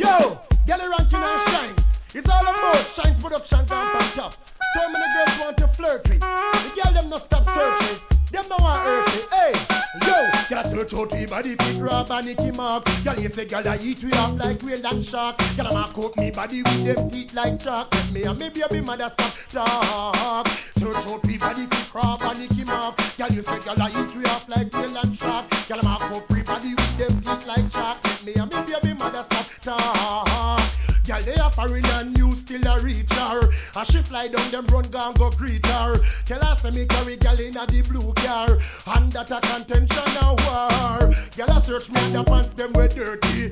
Yo, Gally ranking and shines. It's all about shines production camp on top. So many girls want to flirt with. The girl them not stop searching. Them no want hurt me. Hey, yo, girl search out me body fit Rob and Nicky Mark. Girl you say girl I eat we up like whale and shark. Girl I mark up me body with them teeth like chalk. Let me and me baby mother stop talk. Search out me body fit Rob and Nicky Mark. Girl you say girl I eat we up like whale and shark. Girl I mark up me body with them teeth like chalk. Let me and me baby mother stop talk. Girl they are foreign and you still a reach her. As she fly down them run gon' go greet her. Tell her say me carry girl inna the blue car. And that a contention a war. Girl a search me and the pants them we dirty.